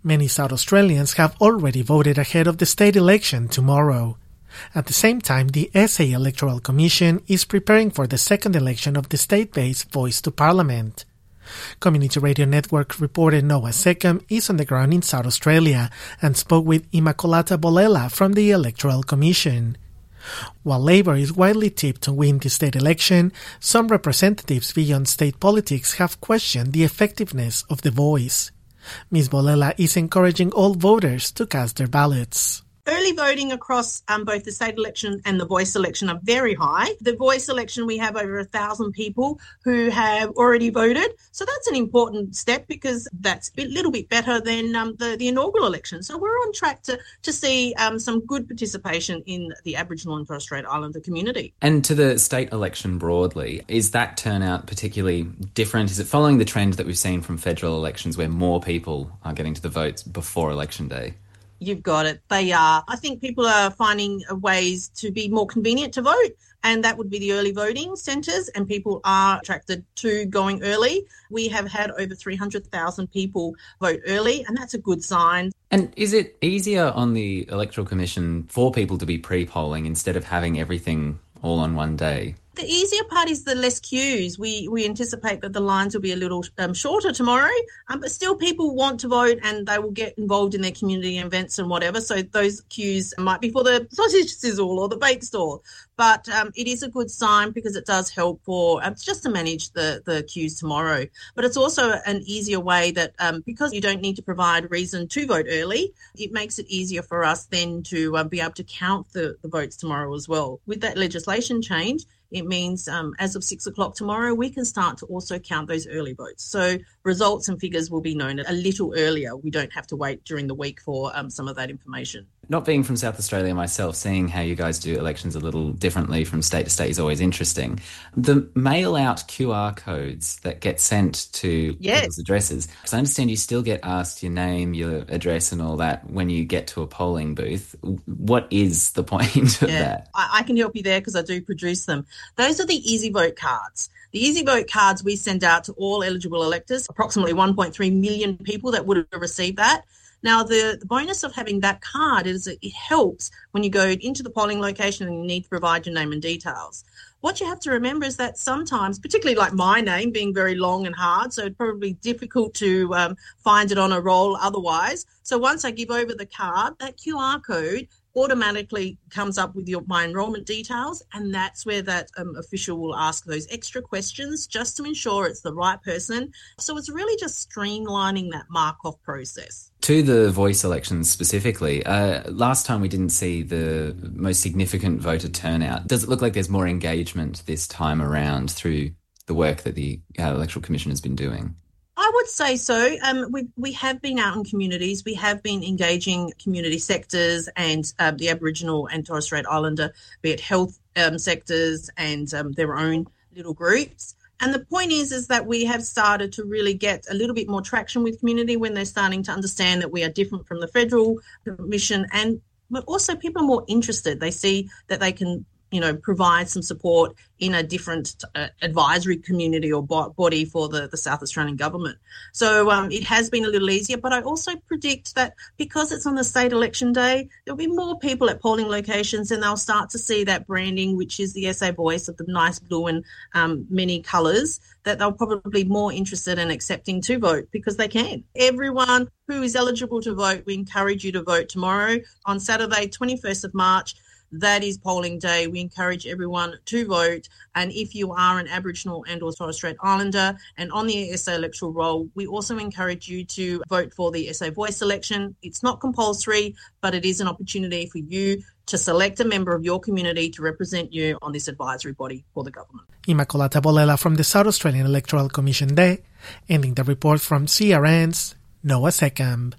Many South Australians have already voted ahead of the state election tomorrow. At the same time, the SA Electoral Commission is preparing for the second election of the state-based Voice to Parliament. Community Radio Network reporter Noah Seckham is on the ground in South Australia and spoke with Immaculata Bolela from the Electoral Commission. While Labor is widely tipped to win the state election, some representatives beyond state politics have questioned the effectiveness of the Voice. Ms. Bolela is encouraging all voters to cast their ballots. Early voting across both the state election and the Voice election are very high. The Voice election, we have over 1,000 people who have already voted. So that's an important step because that's a little bit better than the inaugural election. So we're on track to see some good participation in the Aboriginal and Torres Strait Islander community. And to the state election broadly, is that turnout particularly different? Is it following the trend that we've seen from federal elections where more people are getting to the votes before election day? You've got it. They are. I think people are finding ways to be more convenient to vote, and that would be the early voting centres, and people are attracted to going early. We have had over 300,000 people vote early, and that's a good sign. And is it easier on the Electoral Commission for people to be pre-polling instead of having everything all on one day? The easier part is the less queues. We anticipate that the lines will be a little shorter tomorrow, but still people want to vote and they will get involved in their community events and whatever. So those queues might be for the sausage sizzle or the bake store. But it is a good sign because it does help for just to manage the queues tomorrow. But it's also an easier way that because you don't need to provide reason to vote early, it makes it easier for us then to be able to count the votes tomorrow as well. With that legislation change, it means as of 6 o'clock tomorrow, we can start to also count those early votes. So results and figures will be known a little earlier. We don't have to wait during the week for some of that information. Not being from South Australia myself, seeing how you guys do elections a little differently from state to state is always interesting. The mail-out QR codes that get sent to people's addresses, because I understand you still get asked your name, your address and all that when you get to a polling booth. What is the point of that? I can help you there because I do produce them. Those are the Easy Vote cards. The Easy Vote cards we send out to all eligible electors, approximately 1.3 million people that would have received that. Now, the bonus of having that card is that it helps when you go into the polling location and you need to provide your name and details. What you have to remember is that sometimes, particularly like my name being very long and hard, so it's probably difficult to find it on a roll otherwise. So once I give over the card, that QR code automatically comes up with my enrolment details, and that's where that official will ask those extra questions just to ensure it's the right person. So it's really just streamlining that mark-off process. To the Voice elections specifically, last time we didn't see the most significant voter turnout. Does it look like there's more engagement this time around through the work that the Electoral Commission has been doing? I would say so. We have been out in communities. We have been engaging community sectors and the Aboriginal and Torres Strait Islander, be it health sectors and their own little groups. And the point is that we have started to really get a little bit more traction with community when they're starting to understand that we are different from the Federal Commission, but also people are more interested. They see that they can provide some support in a different advisory community or body for the South Australian government. So it has been a little easier, but I also predict that because it's on the state election day, there'll be more people at polling locations and they'll start to see that branding, which is the SA Voice of the nice blue and many colours, that they'll probably be more interested in accepting to vote because they can. Everyone who is eligible to vote, we encourage you to vote tomorrow on Saturday, 21st of March. That is polling day. We encourage everyone to vote. And if you are an Aboriginal and or Torres Strait Islander and on the SA electoral roll, we also encourage you to vote for the SA Voice election. It's not compulsory, but it is an opportunity for you to select a member of your community to represent you on this advisory body for the government. Immaculata Bolela from the South Australian Electoral Commission there, ending the report from CRN's Noah Seckham.